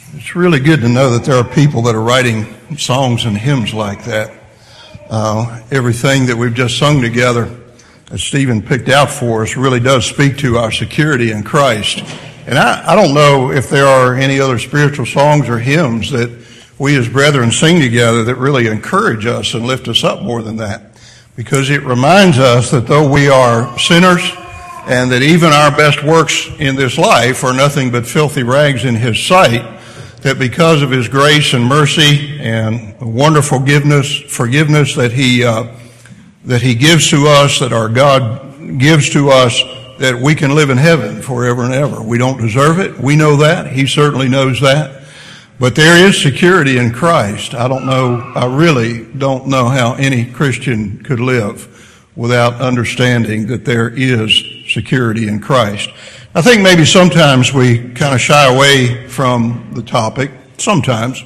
It's really good to know that there are people that are writing songs and hymns like that. Everything that we've just sung together, as Stephen picked out for us, really does speak to our security in Christ. And I don't know if there are any other spiritual songs or hymns that we as brethren sing together that really encourage us and lift us up more than that. Because it reminds us that though we are sinners and that even our best works in this life are nothing but filthy rags in His sight, that because of His grace and mercy and the wonderful forgiveness that He gives to us, that our God gives to us, that we can live in heaven forever and ever. We don't deserve it. We know that. He certainly knows that. But there is security in Christ. I really don't know how any Christian could live without understanding that there is security in Christ. I think maybe sometimes we kind of shy away from the topic, sometimes,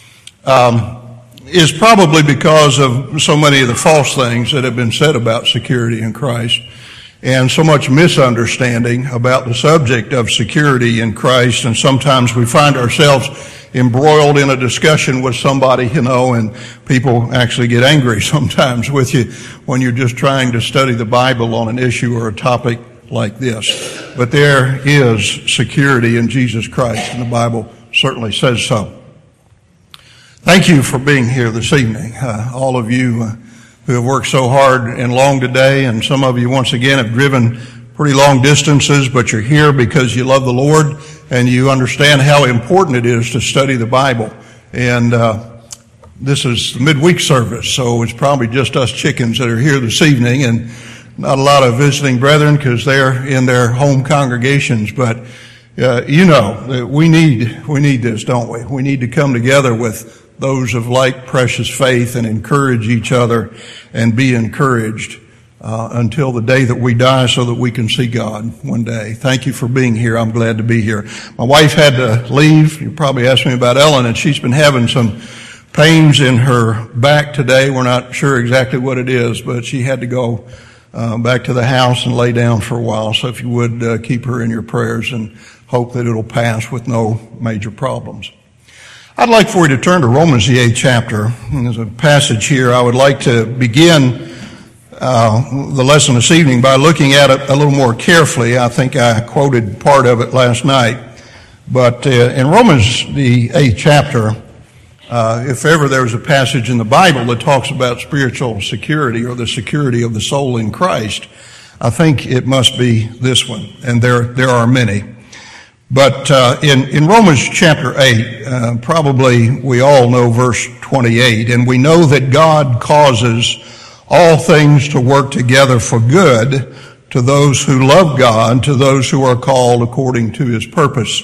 is probably because of so many of the false things that have been said about security in Christ and so much misunderstanding about the subject of security in Christ. And sometimes we find ourselves embroiled in a discussion with somebody, and people actually get angry sometimes with you when you're just trying to study the Bible on an issue or a topic like this. But there is security in Jesus Christ, and the Bible certainly says so. Thank you for being here this evening. All of you who have worked so hard and long today, and some of you once again have driven pretty long distances, but you're here because you love the Lord and you understand how important it is to study the Bible. And this is the midweek service, so it's probably just us chickens that are here this evening, and not a lot of visiting brethren because they're in their home congregations. But that we need this, don't we? We need to come together with those of like precious faith and encourage each other and be encouraged until the day that we die so that we can see God one day. Thank you for being here. I'm glad to be here. My wife had to leave. You probably asked me about Ellen, and she's been having some pains in her back today. We're not sure exactly what it is, but she had to go back to the house and lay down for a while. So if you would keep her in your prayers and hope that it'll pass with no major problems. I'd like for you to turn to Romans the 8th chapter. And there's a passage here. I would like to begin the lesson this evening by looking at it a little more carefully. I think I quoted part of it last night. But in Romans the 8th chapter, if ever there was a passage in the Bible that talks about spiritual security or the security of the soul in Christ, I think it must be this one. And there are many. But in Romans chapter 8, probably we all know verse 28, and we know that God causes all things to work together for good to those who love God, to those who are called according to His purpose.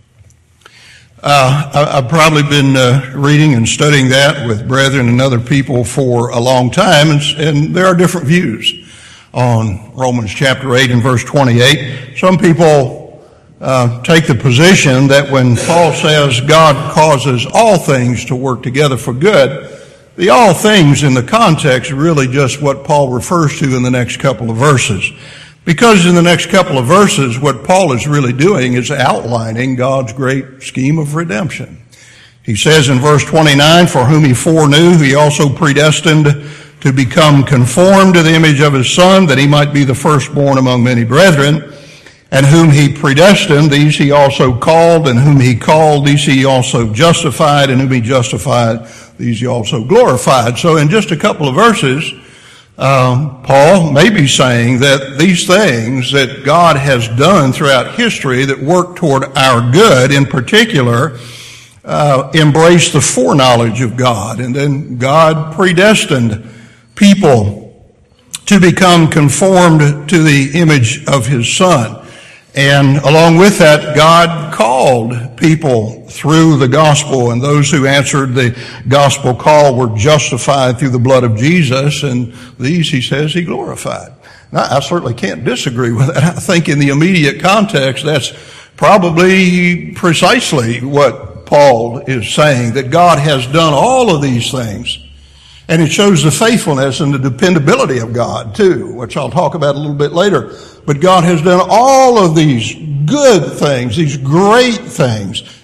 I've probably been reading and studying that with brethren and other people for a long time, and there are different views on Romans chapter 8 and verse 28. Some people take the position that when Paul says God causes all things to work together for good, the all things in the context are really just what Paul refers to in the next couple of verses. Because in the next couple of verses, what Paul is really doing is outlining God's great scheme of redemption. He says in verse 29, for whom He foreknew, He also predestined to become conformed to the image of His Son, that He might be the firstborn among many brethren. And whom He predestined, these He also called, and whom He called, these He also justified, and whom He justified, these He also glorified. So in just a couple of verses, Paul may be saying that these things that God has done throughout history that work toward our good, in particular, embrace the foreknowledge of God. And then God predestined people to become conformed to the image of His Son. And along with that, God called people through the gospel, and those who answered the gospel call were justified through the blood of Jesus, and these, he says, He glorified. Now, I certainly can't disagree with that. I think in the immediate context, that's probably precisely what Paul is saying, that God has done all of these things. And it shows the faithfulness and the dependability of God, too, which I'll talk about a little bit later. But God has done all of these good things, these great things,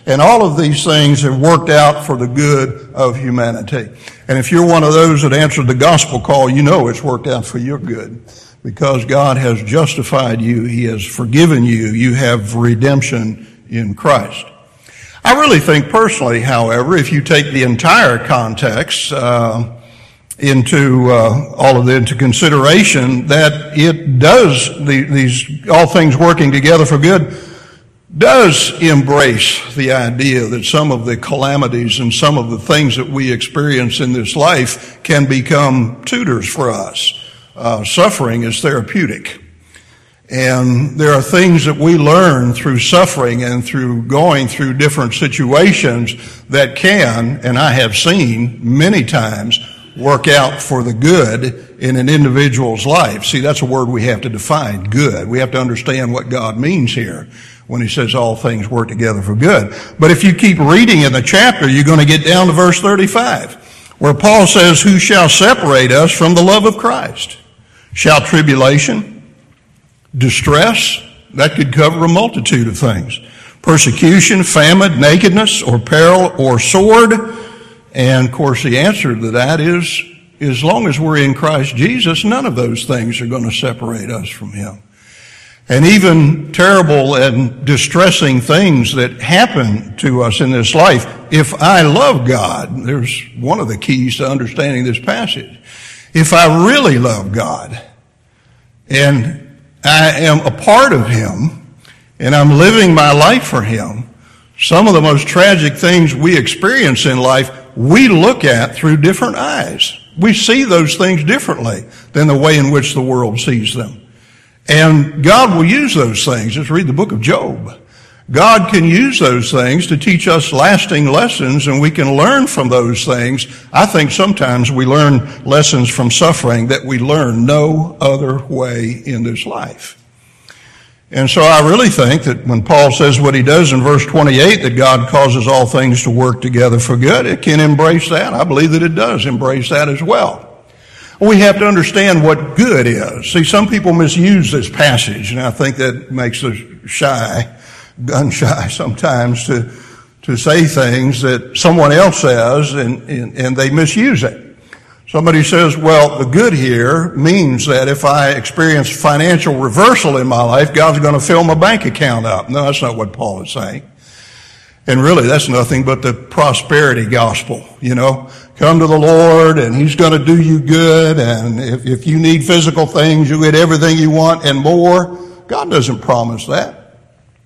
And all of these things have worked out for the good of humanity. And if you're one of those that answered the gospel call, you know it's worked out for your good. Because God has justified you. He has forgiven you. You have redemption in Christ. I really think personally, however, if you take the entire context into consideration, that it does, these all things working together for good, does embrace the idea that some of the calamities and some of the things that we experience in this life can become tutors for us. Suffering is therapeutic. And there are things that we learn through suffering and through going through different situations that can, and I have seen many times, work out for the good in an individual's life. See, that's a word we have to define, good. We have to understand what God means here when he says all things work together for good. But if you keep reading in the chapter, you're going to get down to verse 35, where Paul says, who shall separate us from the love of Christ? Shall tribulation, distress, that could cover a multitude of things. Persecution, famine, nakedness, or peril, or sword. And of course the answer to that is, as long as we're in Christ Jesus, none of those things are going to separate us from him. And even terrible and distressing things that happen to us in this life, if I love God, there's one of the keys to understanding this passage. If I really love God and I am a part of him and I'm living my life for him, some of the most tragic things we experience in life, we look at through different eyes. We see those things differently than the way in which the world sees them. And God will use those things. Just read the book of Job. God can use those things to teach us lasting lessons, and we can learn from those things. I think sometimes we learn lessons from suffering that we learn no other way in this life. And so I really think that when Paul says what he does in verse 28, that God causes all things to work together for good, it can embrace that. I believe that it does embrace that as well. We have to understand what good is. See, some people misuse this passage, and I think that makes us gun shy sometimes to say things that someone else says, and they misuse it. Somebody says, well, the good here means that if I experience financial reversal in my life, God's going to fill my bank account up. No, that's not what Paul is saying. And really, that's nothing but the prosperity gospel, you know. Come to the Lord, and he's going to do you good, and if you need physical things, you get everything you want and more. God doesn't promise that.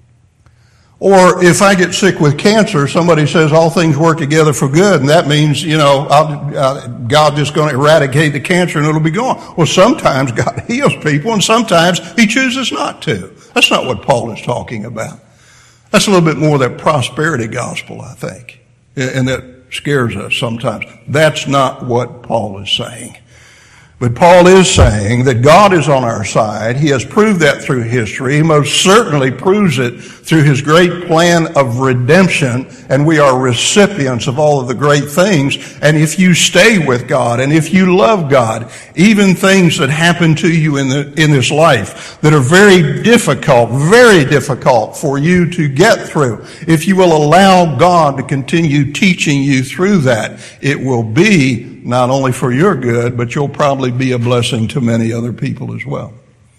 Or if I get sick with cancer, somebody says all things work together for good, and that means, you know, God's just going to eradicate the cancer and it'll be gone. Well, sometimes God heals people, and sometimes he chooses not to. That's not what Paul is talking about. That's a little bit more of that prosperity gospel, I think, and that scares us sometimes. That's not what Paul is saying. But Paul is saying that God is on our side. He has proved that through history. He most certainly proves it through his great plan of redemption, and we are recipients of all of the great things. And if you stay with God, and if you love God, even things that happen to you in this life that are very difficult for you to get through, if you will allow God to continue teaching you through that, it will be not only for your good, but you'll probably be a blessing to many other people as well.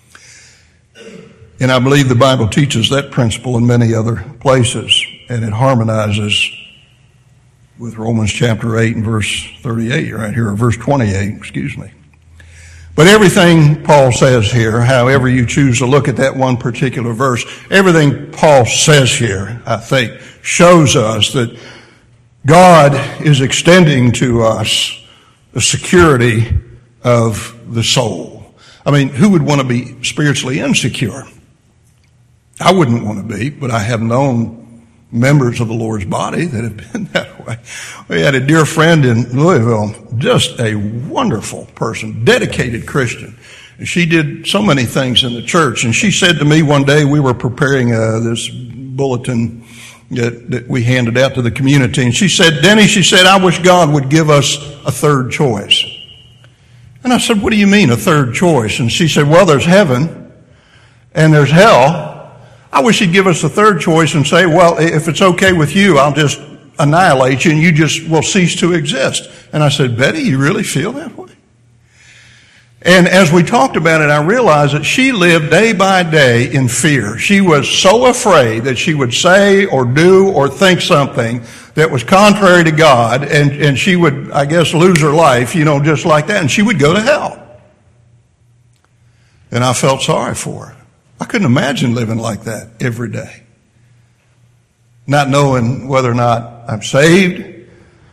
And I believe the Bible teaches that principle in many other places, and it harmonizes with Romans chapter 8 and verse 38 right here, or verse 28, excuse me. But everything Paul says here, however you choose to look at that one particular verse, everything Paul says here, I think, shows us that God is extending to us the security of the soul. I mean, who would want to be spiritually insecure? I wouldn't want to be, but I have known members of the Lord's body that have been that way. We had a dear friend in Louisville, just a wonderful person, dedicated Christian. And she did so many things in the church. And she said to me one day, we were preparing this bulletin that we handed out to the community. And she said, Denny, she said, I wish God would give us a third choice. And I said, what do you mean a third choice? And she said, well, there's heaven and there's hell. I wish he'd give us the third choice and say, well, if it's okay with you, I'll just annihilate you and you just will cease to exist. And I said, Betty, you really feel that way? And as we talked about it, I realized that she lived day by day in fear. She was so afraid that she would say or do or think something that was contrary to God, and she would, I guess, lose her life, just like that, and she would go to hell. And I felt sorry for her. I couldn't imagine living like that every day. Not knowing whether or not I'm saved,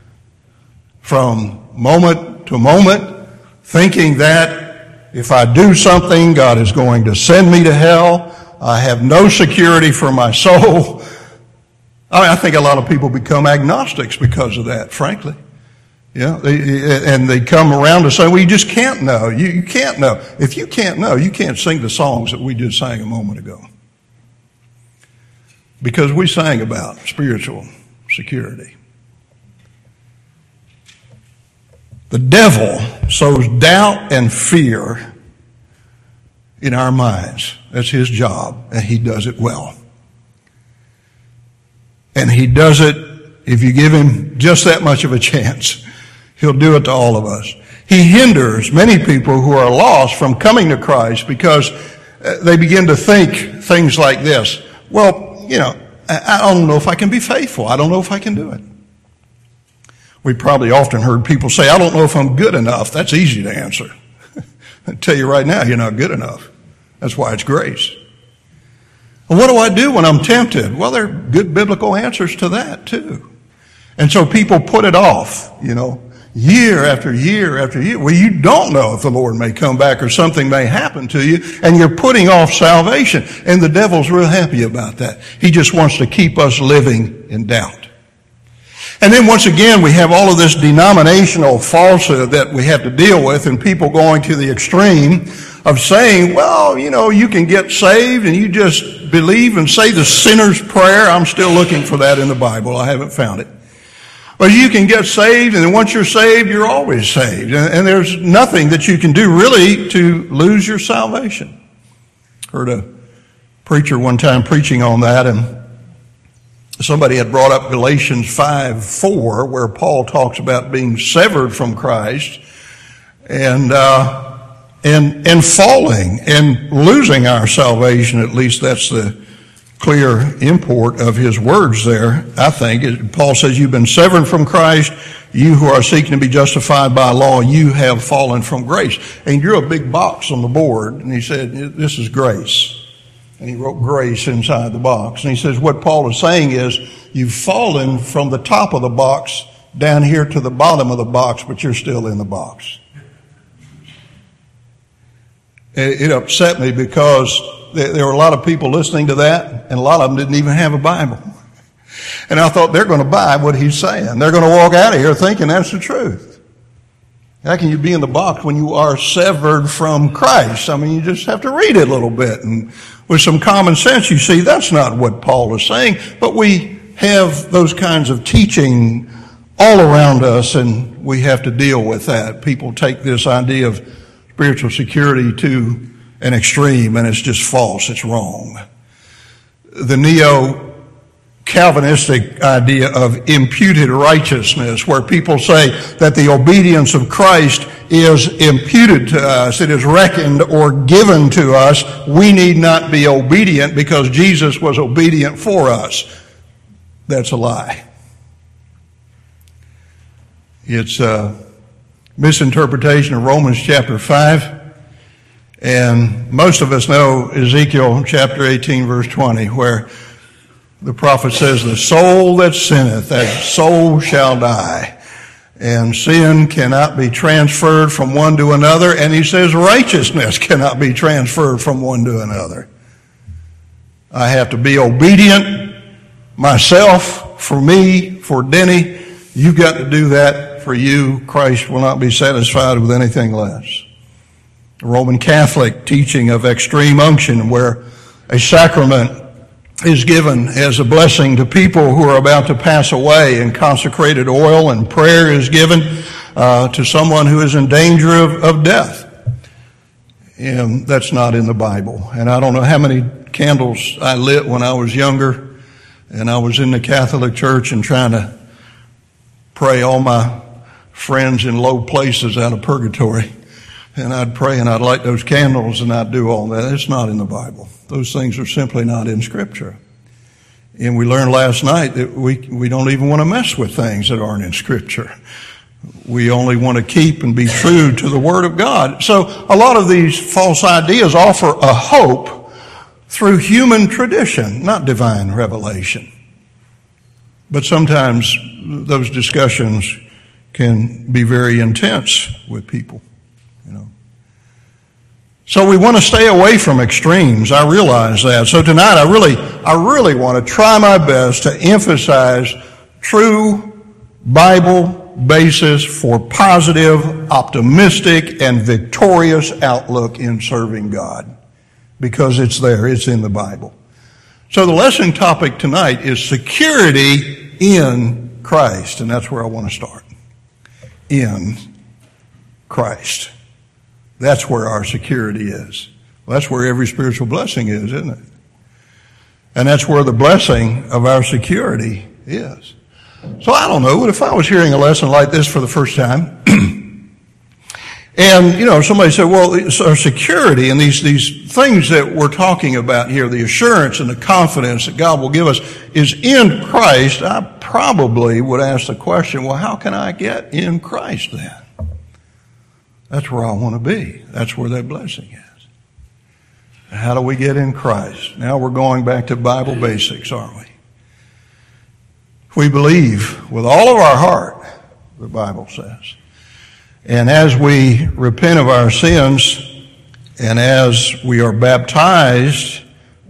from moment to moment, thinking that if I do something, God is going to send me to hell. I have no security for my soul. I think a lot of people become agnostics because of that, frankly. And they come around to say, well, you just can't know. You can't know. If you can't know, you can't sing the songs that we just sang a moment ago. Because we sang about spiritual security. The devil sows doubt and fear in our minds. That's his job, and he does it well. And he does it, if you give him just that much of a chance, he'll do it to all of us. He hinders many people who are lost from coming to Christ because they begin to think things like this. Well, I don't know if I can be faithful. I don't know if I can do it. We probably often heard people say, I don't know if I'm good enough. That's easy to answer. I tell you right now, you're not good enough. That's why it's grace. Well, what do I do when I'm tempted? Well, there are good biblical answers to that too. And so people put it off, year after year after year. Well, you don't know if the Lord may come back or something may happen to you, and you're putting off salvation. And the devil's real happy about that. He just wants to keep us living in doubt. And then once again, we have all of this denominational falsehood that we have to deal with, and people going to the extreme of saying, well, you can get saved and you just believe and say the sinner's prayer. I'm still looking for that in the Bible. I haven't found it. But you can get saved, and then once you're saved, you're always saved. And there's nothing that you can do really to lose your salvation. Heard a preacher one time preaching on that, and somebody had brought up Galatians 5:4, where Paul talks about being severed from Christ and falling and losing our salvation. At least that's the clear import of his words there, I think. Paul says, you've been severed from Christ. You who are seeking to be justified by law, you have fallen from grace. And he drew a big box on the board, and he said, this is grace. And he wrote grace inside the box. And he says, what Paul is saying is, you've fallen from the top of the box down here to the bottom of the box, but you're still in the box. It upset me because there were a lot of people listening to that, and a lot of them didn't even have a Bible. And I thought, they're going to buy what he's saying. They're going to walk out of here thinking that's the truth. How can you be in the box when you are severed from Christ? I mean, you just have to read it a little bit. And with some common sense, you see that's not what Paul is saying. But we have those kinds of teaching all around us, and we have to deal with that. People take this idea of spiritual security to an extreme, and it's just false. It's wrong. The neo-Calvinistic idea of imputed righteousness, where people say that the obedience of Christ is imputed to us, it is reckoned or given to us. We need not be obedient because Jesus was obedient for us. That's a lie. It's a misinterpretation of Romans chapter 5. And most of us know Ezekiel chapter 18 verse 20, where the prophet says, the soul that sinneth, that soul shall die. And sin cannot be transferred from one to another. And he says righteousness cannot be transferred from one to another. I have to be obedient myself, for me, for Denny. You've got to do that for you. Christ will not be satisfied with anything less. The Roman Catholic teaching of extreme unction, where a sacrament is given as a blessing to people who are about to pass away, and consecrated oil and prayer is given to someone who is in danger of death. And that's not in the Bible. And I don't know how many candles I lit when I was younger, and I was in the Catholic Church and trying to pray all my friends in low places out of purgatory. And I'd pray and I'd light those candles and I'd do all that. It's not in the Bible. Those things are simply not in Scripture. And we learned last night that we don't even want to mess with things that aren't in Scripture. We only want to keep and be true to the Word of God. So a lot of these false ideas offer a hope through human tradition, not divine revelation. But sometimes those discussions can be very intense with people, you know. So we want to stay away from extremes. I realize that. So tonight I really want to try my best to emphasize true Bible basis for positive, optimistic, and victorious outlook in serving God. Because it's there. It's in the Bible. So the lesson topic tonight is security in Christ. And that's where I want to start. In Christ. That's where our security is. Well, that's where every spiritual blessing is, isn't it? And that's where the blessing of our security is. So I don't know, if I was hearing a lesson like this for the first time, and, you know, somebody said, well, our security and these things that we're talking about here, the assurance and the confidence that God will give us is in Christ, I probably would ask the question, well, how can I get in Christ then? That's where I want to be. That's where that blessing is. How do we get in Christ? Now we're going back to Bible basics, aren't we? We believe with all of our heart, the Bible says. And as we repent of our sins and as we are baptized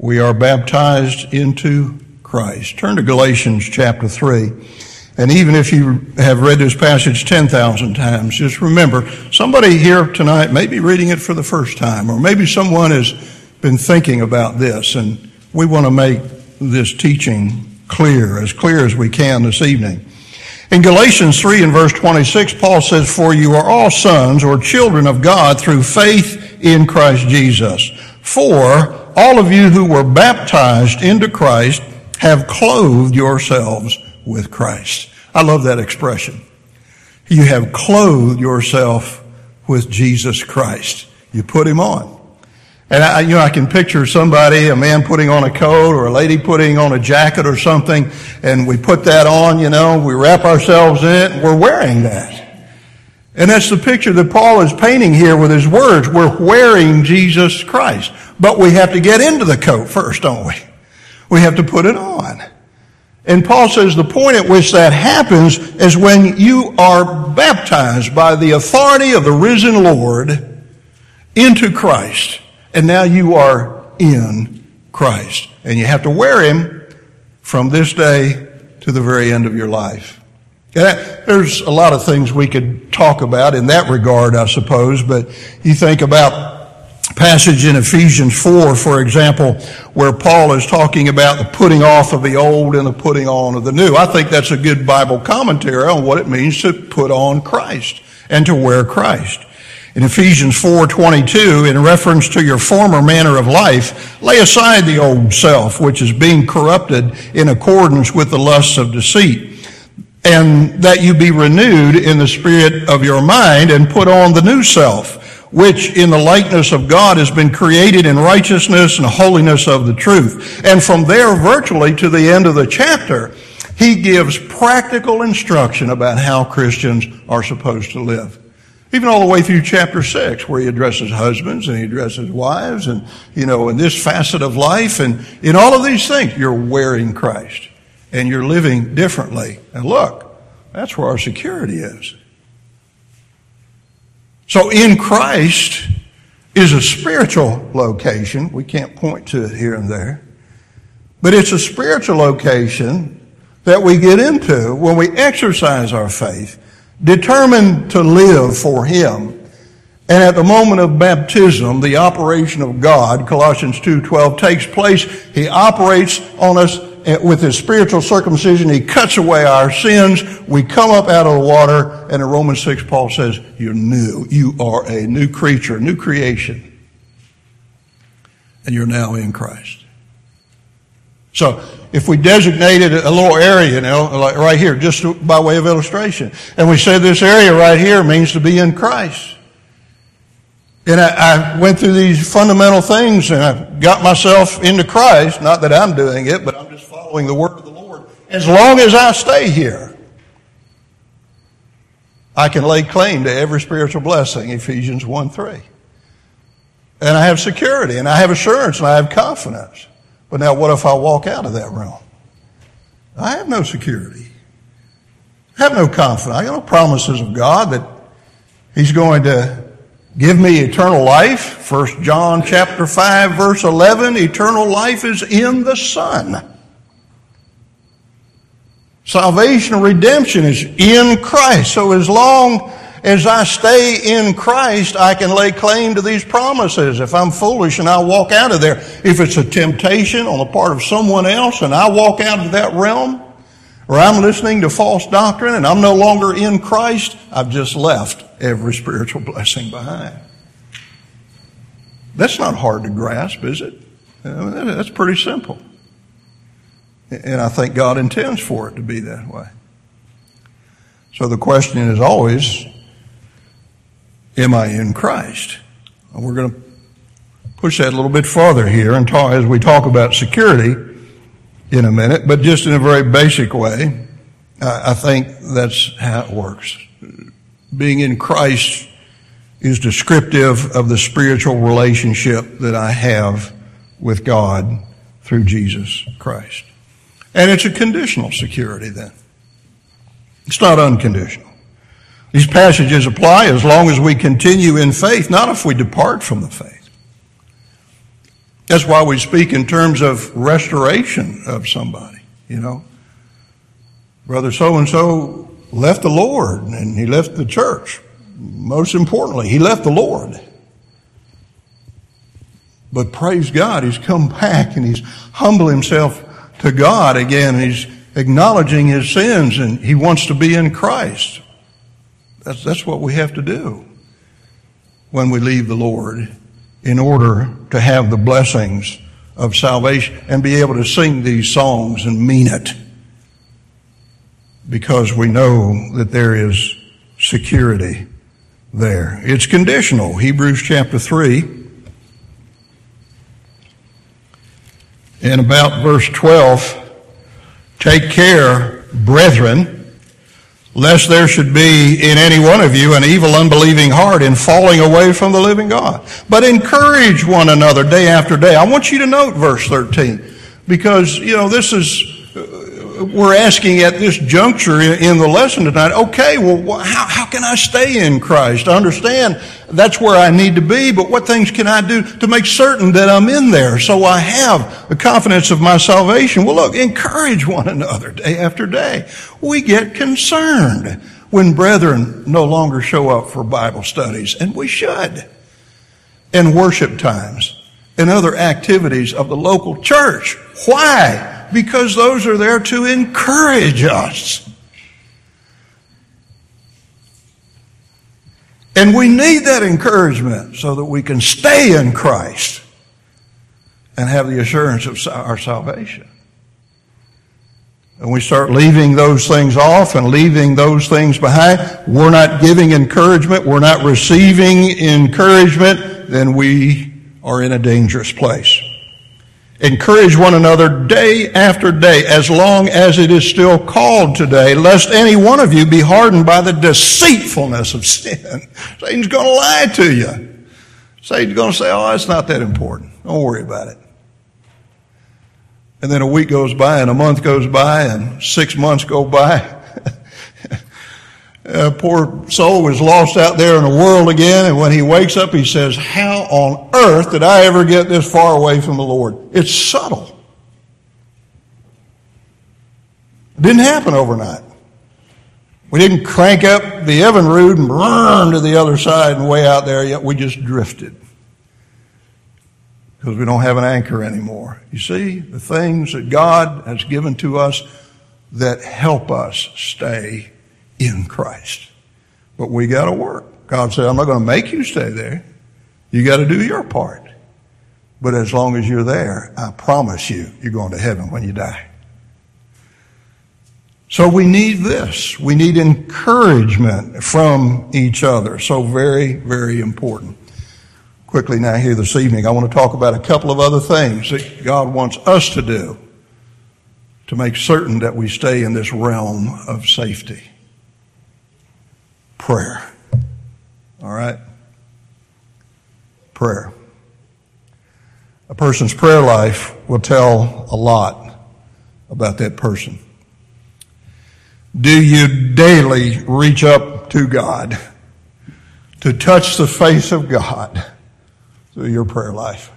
into Christ. Turn to Galatians chapter 3. And even if you have read this passage 10,000 times, just remember, somebody here tonight may be reading it for the first time, or maybe someone has been thinking about this, and we want to make this teaching clear as we can this evening. In Galatians 3 and verse 26, Paul says, "For you are all sons or children of God through faith in Christ Jesus. For all of you who were baptized into Christ have clothed yourselves with Christ." I love that expression. You have clothed yourself with Jesus Christ. You put him on. And I can picture somebody, a man putting on a coat or a lady putting on a jacket or something, and we put that on, we wrap ourselves in it, and we're wearing that. And that's the picture that Paul is painting here with his words. We're wearing Jesus Christ. But we have to get into the coat first, don't we? We have to put it on. And Paul says the point at which that happens is when you are baptized by the authority of the risen Lord into Christ. And now you are in Christ. And you have to wear him from this day to the very end of your life. There's a lot of things we could talk about in that regard, I suppose. But you think about passage in Ephesians 4, for example, where Paul is talking about the putting off of the old and the putting on of the new. I think that's a good Bible commentary on what it means to put on Christ and to wear Christ. In Ephesians 4:22, in reference to your former manner of life, lay aside the old self, which is being corrupted in accordance with the lusts of deceit, and that you be renewed in the spirit of your mind and put on the new self, which in the likeness of God has been created in righteousness and holiness of the truth. And from there virtually to the end of the chapter, he gives practical instruction about how Christians are supposed to live. Even all the way through chapter 6, where he addresses husbands and he addresses wives and, in this facet of life and in all of these things, you're wearing Christ and you're living differently. And look, that's where our security is. So in Christ is a spiritual location. We can't point to it here and there. But it's a spiritual location that we get into when we exercise our faith, determined to live for him. And at the moment of baptism, the operation of God, Colossians 2:12, takes place. He operates on us with his spiritual circumcision. He cuts away our sins. We come up out of the water. And in Romans 6, Paul says, you're new. You are a new creature, new creation. and you're now in Christ. So if we designated a little area, like right here, just by way of illustration, and we said this area right here means to be in Christ. And I went through these fundamental things and I got myself into Christ. Not that I'm doing it, but I'm just following the word of the Lord. As long as I stay here, I can lay claim to every spiritual blessing, Ephesians 1:3. And I have security and I have assurance and I have confidence. But now what if I walk out of that realm? I have no security. I have no confidence. I have no promises of God that He's going to give me eternal life. 1 John chapter 5 verse 11, eternal life is in the Son. Salvation and redemption is in Christ. So as long as I stay in Christ, I can lay claim to these promises. If I'm foolish and I walk out of there, if it's a temptation on the part of someone else and I walk out of that realm, or I'm listening to false doctrine and I'm no longer in Christ, I've just left every spiritual blessing behind. That's not hard to grasp, is it? That's pretty simple. And I think God intends for it to be that way. So the question is always, am I in Christ? And we're going to push that a little bit farther here and talk, as we talk about security in a minute, but just in a very basic way, I think that's how it works. Being in Christ is descriptive of the spiritual relationship that I have with God through Jesus Christ. And it's a conditional security then. It's not unconditional. These passages apply as long as we continue in faith, not if we depart from the faith. That's why we speak in terms of restoration of somebody, Brother so-and-so left the Lord and he left the church. Most importantly, he left the Lord. But praise God, he's come back and he's humbled himself to God again. He's acknowledging his sins and he wants to be in Christ. That's what we have to do when we leave the Lord in order to have the blessings of salvation and be able to sing these songs and mean it, because we know that there is security there. It's conditional. Hebrews chapter 3 and about verse 12, take care, brethren, lest there should be in any one of you an evil, unbelieving heart in falling away from the living God. But encourage one another day after day. I want you to note verse 13, because, this is, we're asking at this juncture in the lesson tonight, okay, well, how can I stay in Christ? I understand that's where I need to be, but what things can I do to make certain that I'm in there so I have the confidence of my salvation? Well, look, encourage one another day after day. We get concerned when brethren no longer show up for Bible studies, and we should, and worship times and other activities of the local church. Why? Because those are there to encourage us. And we need that encouragement so that we can stay in Christ and have the assurance of our salvation. And we start leaving those things off and leaving those things behind, we're not giving encouragement, we're not receiving encouragement, then we are in a dangerous place. Encourage one another day after day, as long as it is still called today, lest any one of you be hardened by the deceitfulness of sin. Satan's going to lie to you. Satan's going to say, oh, it's not that important. Don't worry about it. And then a week goes by and a month goes by and 6 months go by. Poor soul is lost out there in the world again, and when he wakes up, he says, how on earth did I ever get this far away from the Lord? It's subtle. It didn't happen overnight. We didn't crank up the Evinrude and run to the other side and way out there, yet we just drifted. Because we don't have an anchor anymore. You see, the things that God has given to us that help us stay in Christ. But we got to work. God said, I'm not going to make you stay there. You got to do your part. But as long as you're there, I promise you, you're going to heaven when you die. So we need this. We need encouragement from each other. So very, very important. Quickly now here this evening, I want to talk about a couple of other things that God wants us to do to make certain that we stay in this realm of safety. Prayer. All right? Prayer. A person's prayer life will tell a lot about that person. Do you daily reach up to God to touch the face of God through your prayer life?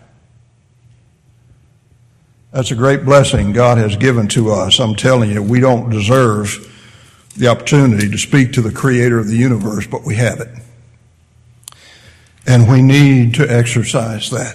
That's a great blessing God has given to us. I'm telling you, we don't deserve the opportunity to speak to the Creator of the universe, but we have it. And we need to exercise that.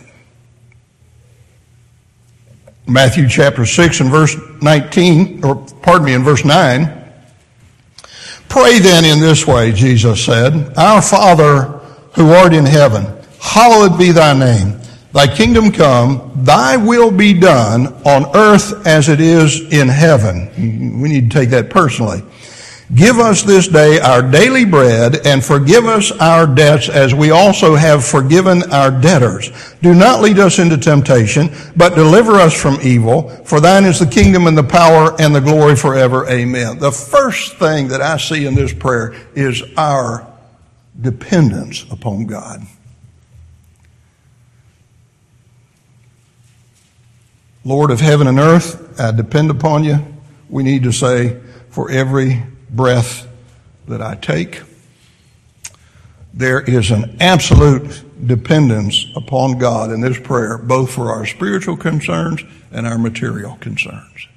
Matthew chapter 6 and verse 19, in verse 9. Pray then in this way, Jesus said, Our Father who art in heaven, hallowed be thy name. Thy kingdom come, thy will be done on earth as it is in heaven. We need to take that personally. Give us this day our daily bread, and forgive us our debts as we also have forgiven our debtors. Do not lead us into temptation, but deliver us from evil. For thine is the kingdom and the power and the glory forever. Amen. The first thing that I see in this prayer is our dependence upon God. Lord of heaven and earth, I depend upon you. We need to say, for every breath that I take, there is an absolute dependence upon God in this prayer, both for our spiritual concerns and our material concerns.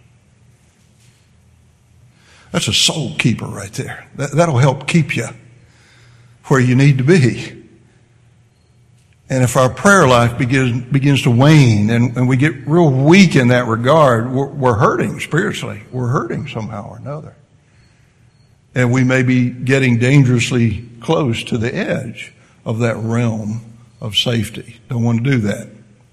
That's a soul keeper right there. That'll help keep you where you need to be. And if our prayer life begins to wane and we get real weak in that regard, we're hurting spiritually. We're hurting somehow or another. And we may be getting dangerously close to the edge of that realm of safety. Don't want to do that.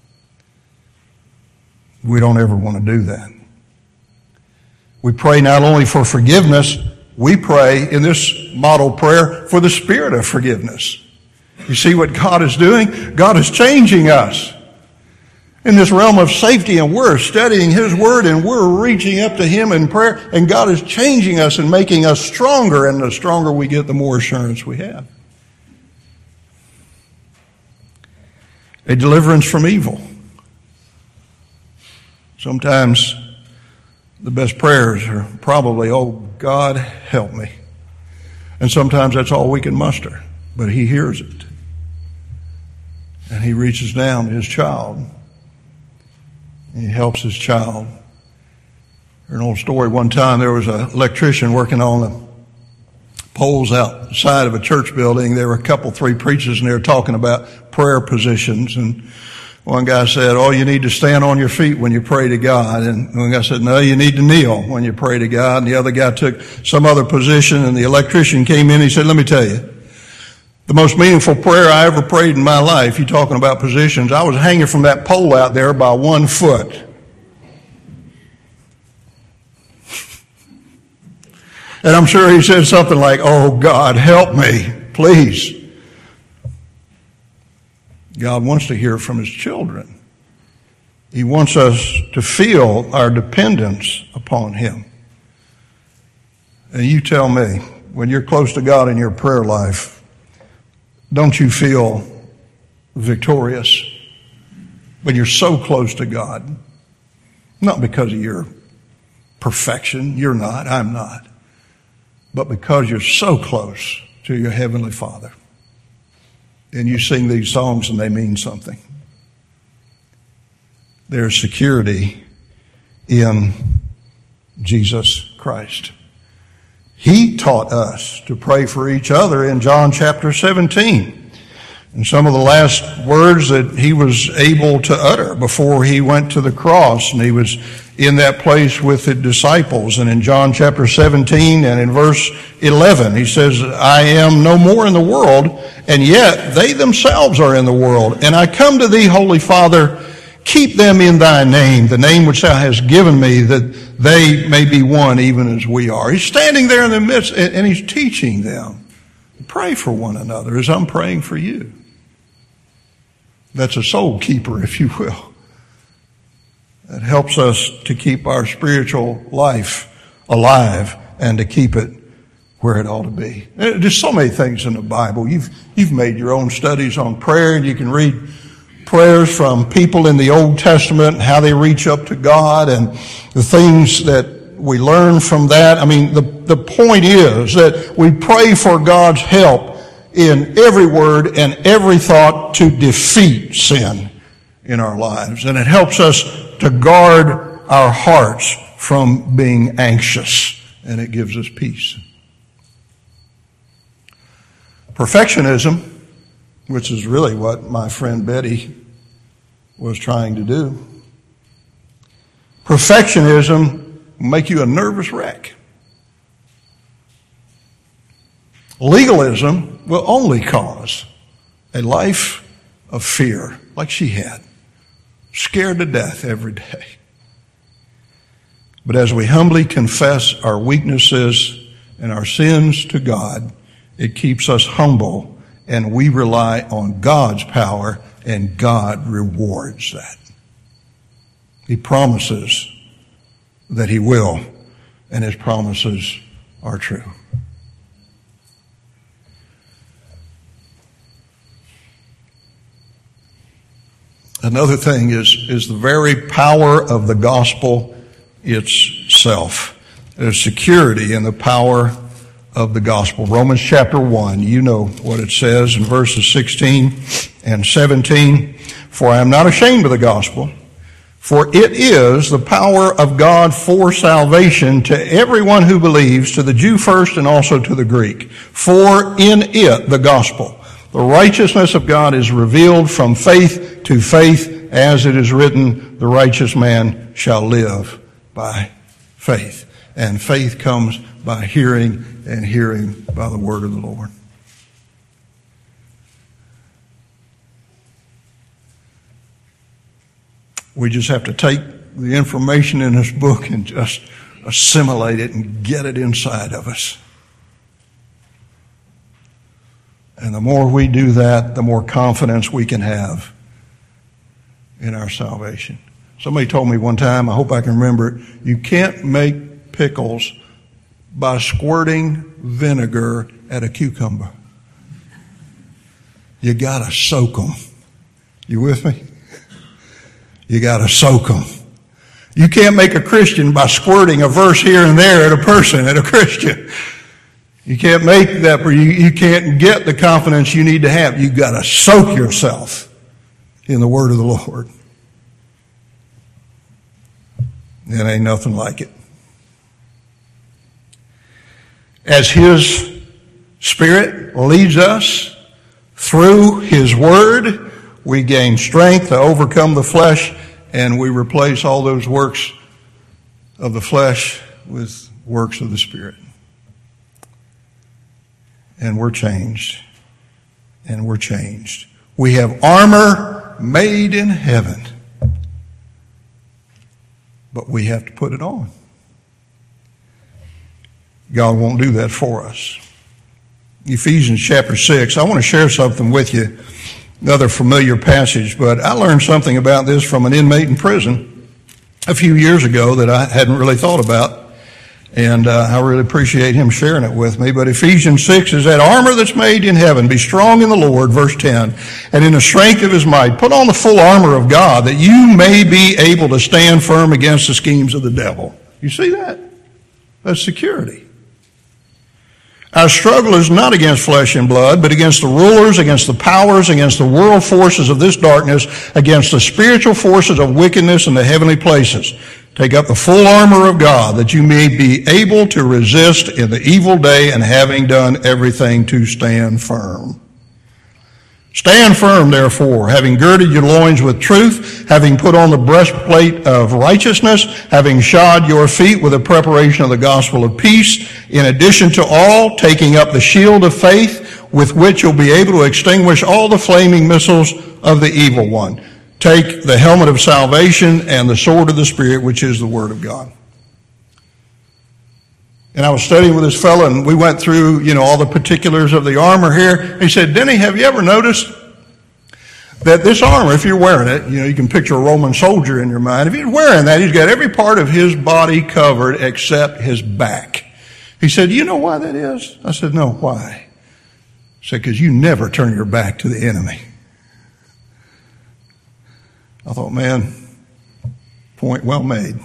We don't ever want to do that. We pray not only for forgiveness, we pray in this model prayer for the spirit of forgiveness. You see what God is doing? God is changing us in this realm of safety, and we're studying His Word, and we're reaching up to Him in prayer, and God is changing us and making us stronger, and the stronger we get, the more assurance we have. A deliverance from evil. Sometimes the best prayers are probably, oh, God, help me. And sometimes that's all we can muster, but He hears it. And He reaches down to His child. He helps His child. There's an old story. One time there was an electrician working on the poles outside of a church building. There were three preachers, and they were talking about prayer positions. And one guy said, oh, you need to stand on your feet when you pray to God. And one guy said, no, you need to kneel when you pray to God. And the other guy took some other position, and the electrician came in and he said, let me tell you, the most meaningful prayer I ever prayed in my life, you talking about positions, I was hanging from that pole out there by 1 foot. And I'm sure he said something like, oh, God, help me, please. God wants to hear from His children. He wants us to feel our dependence upon Him. And you tell me, when you're close to God in your prayer life, don't you feel victorious when you're so close to God? Not because of your perfection, you're not, I'm not, but because you're so close to your Heavenly Father. And you sing these songs and they mean something. There's security in Jesus Christ. He taught us to pray for each other in John chapter 17. And some of the last words that He was able to utter before He went to the cross, and He was in that place with the disciples. And in John chapter 17 and in verse 11, He says, I am no more in the world, and yet they themselves are in the world. And I come to Thee, Holy Father, keep them in thy name, the name which thou hast given me, that they may be one even as we are. He's standing there in the midst and he's teaching them. Pray for one another as I'm praying for you. That's a soul keeper, if you will. That helps us to keep our spiritual life alive and to keep it where it ought to be. There's so many things in the Bible. You've made your own studies on prayer, and you can read prayers from people in the Old Testament and how they reach up to God and the things that we learn from that. I mean, the point is that we pray for God's help in every word and every thought to defeat sin in our lives. And it helps us to guard our hearts from being anxious, and it gives us peace. Perfectionism, which is really what my friend Betty was trying to do. Perfectionism will make you a nervous wreck. Legalism will only cause a life of fear, like she had, scared to death every day. But as we humbly confess our weaknesses and our sins to God, it keeps us humble, and we rely on God's power, and God rewards that. He promises that He will, and His promises are true. Another thing is the very power of the gospel itself. There's security in the power of the gospel. Romans chapter 1, you know what it says in verses 16 and 17. For I am not ashamed of the gospel, for it is the power of God for salvation to everyone who believes, to the Jew first and also to the Greek. For in it, the gospel, the righteousness of God is revealed from faith to faith, as it is written, the righteous man shall live by faith. And faith comes by hearing, and hearing by the word of the Lord. We just have to take the information in this book and just assimilate it and get it inside of us. And the more we do that, the more confidence we can have in our salvation. Somebody told me one time, I hope I can remember it, you can't make pickles by squirting vinegar at a cucumber. You gotta soak them. You with me? You gotta soak them. You can't make a Christian by squirting a verse here and there at a person, at a Christian. You can't make that, or you can't get the confidence you need to have. You gotta soak yourself in the word of the Lord. It ain't nothing like it. As His Spirit leads us through His Word, we gain strength to overcome the flesh, and we replace all those works of the flesh with works of the Spirit. And we're changed. And we're changed. We have armor made in heaven, but we have to put it on. God won't do that for us. Ephesians chapter 6. I want to share something with you, another familiar passage, but I learned something about this from an inmate in prison a few years ago that I hadn't really thought about, and I really appreciate him sharing it with me. But Ephesians 6 is that armor that's made in heaven. Be strong in the Lord, verse 10, and in the strength of His might. Put on the full armor of God that you may be able to stand firm against the schemes of the devil. You see that? That's security. Our struggle is not against flesh and blood, but against the rulers, against the powers, against the world forces of this darkness, against the spiritual forces of wickedness in the heavenly places. Take up the full armor of God, that you may be able to resist in the evil day, and having done everything, to stand firm. Stand firm, therefore, having girded your loins with truth, having put on the breastplate of righteousness, having shod your feet with the preparation of the gospel of peace, in addition to all, taking up the shield of faith, with which you'll be able to extinguish all the flaming missiles of the evil one. take the helmet of salvation and the sword of the Spirit, which is the Word of God. And I was studying with this fellow, and we went through, all the particulars of the armor here. He said, Denny, have you ever noticed that this armor, if you're wearing it, you can picture a Roman soldier in your mind. If he's wearing that, he's got every part of his body covered except his back. He said, you know why that is? I said, no, why? He said, because you never turn your back to the enemy. I thought, man, point well made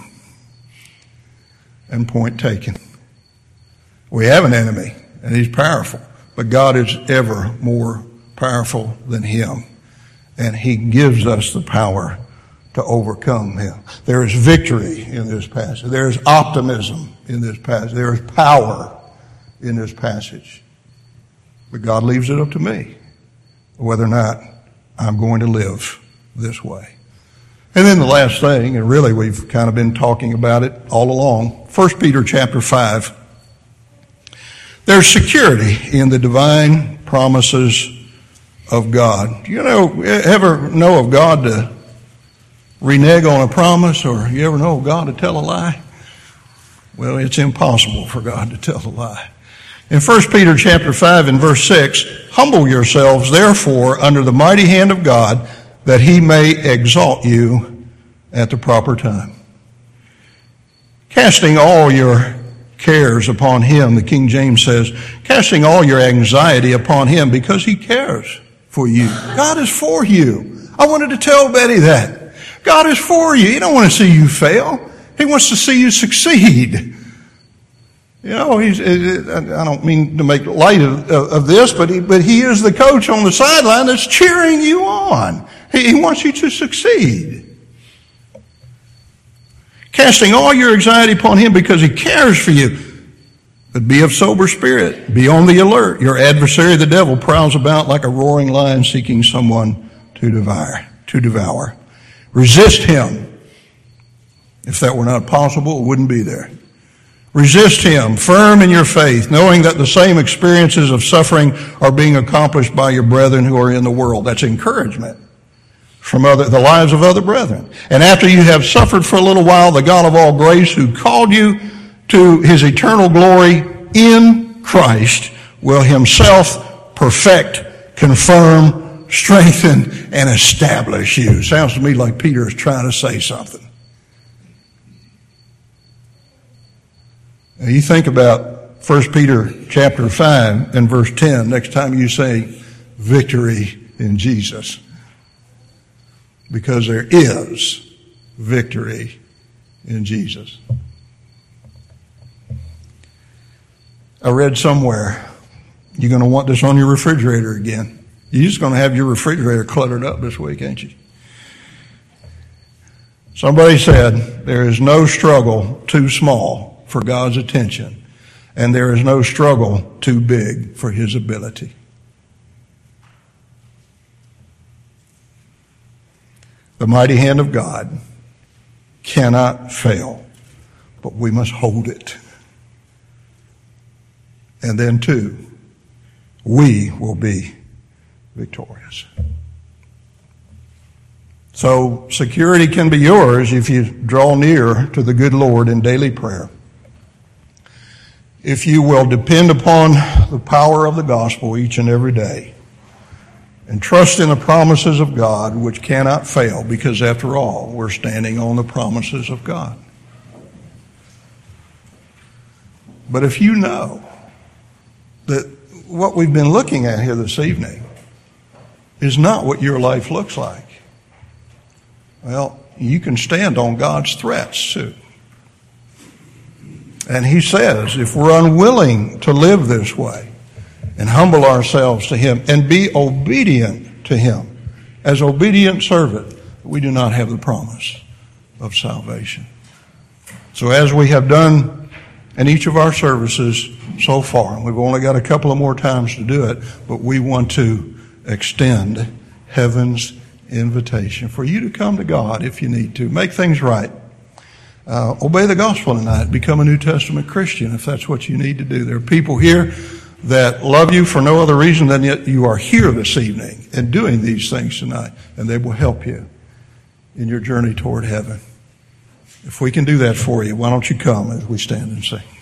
and point taken. We have an enemy, and he's powerful, but God is ever more powerful than him, and he gives us the power to overcome him. There is victory in this passage. There is optimism in this passage. There is power in this passage. But God leaves it up to me whether or not I'm going to live this way. And then the last thing, and really we've kind of been talking about it all along, 1 Peter chapter 5. There's security in the divine promises of God. You ever know of God to renege on a promise, or you ever know of God to tell a lie? Well, it's impossible for God to tell a lie. In 1 Peter chapter 5 and verse 6, humble yourselves therefore under the mighty hand of God, that he may exalt you at the proper time. Casting all your cares upon him, the King James says, casting all your anxiety upon him because he cares for you. God is for you. I wanted to tell Betty that. God is for you. He don't want to see you fail. He wants to see you succeed. I don't mean to make light of this, but he is the coach on the sideline that's cheering you on. He wants you to succeed. Casting all your anxiety upon him because he cares for you. But be of sober spirit. Be on the alert. Your adversary, the devil, prowls about like a roaring lion seeking someone to devour. Resist him. If that were not possible, it wouldn't be there. Resist him, firm in your faith, knowing that the same experiences of suffering are being accomplished by your brethren who are in the world. That's encouragement from the lives of other brethren. And after you have suffered for a little while, the God of all grace, who called you to his eternal glory in Christ, will himself perfect, confirm, strengthen, and establish you. Sounds to me like Peter is trying to say something. Now you think about 1 Peter chapter 5 and verse 10 next time you say victory in Jesus. Because there is victory in Jesus. I read somewhere, you're going to want this on your refrigerator again. You're just going to have your refrigerator cluttered up this week, ain't you? Somebody said, there is no struggle too small for God's attention, and there is no struggle too big for his ability. The mighty hand of God cannot fail, but we must hold it. And then, too, we will be victorious. So, security can be yours if you draw near to the good Lord in daily prayer. If you will depend upon the power of the gospel each and every day, and trust in the promises of God, which cannot fail, because after all, we're standing on the promises of God. But if you know that what we've been looking at here this evening is not what your life looks like, well, you can stand on God's threats too. And he says, if we're unwilling to live this way, and humble ourselves to him and be obedient to him as obedient servant, we do not have the promise of salvation. So as we have done in each of our services so far, and we've only got a couple of more times to do it, but we want to extend heaven's invitation for you to come to God if you need to. Make things right. Obey the gospel tonight. Become a New Testament Christian if that's what you need to do. There are people here that love you for no other reason than yet you are here this evening and doing these things tonight, and they will help you in your journey toward heaven. If we can do that for you, why don't you come as we stand and sing?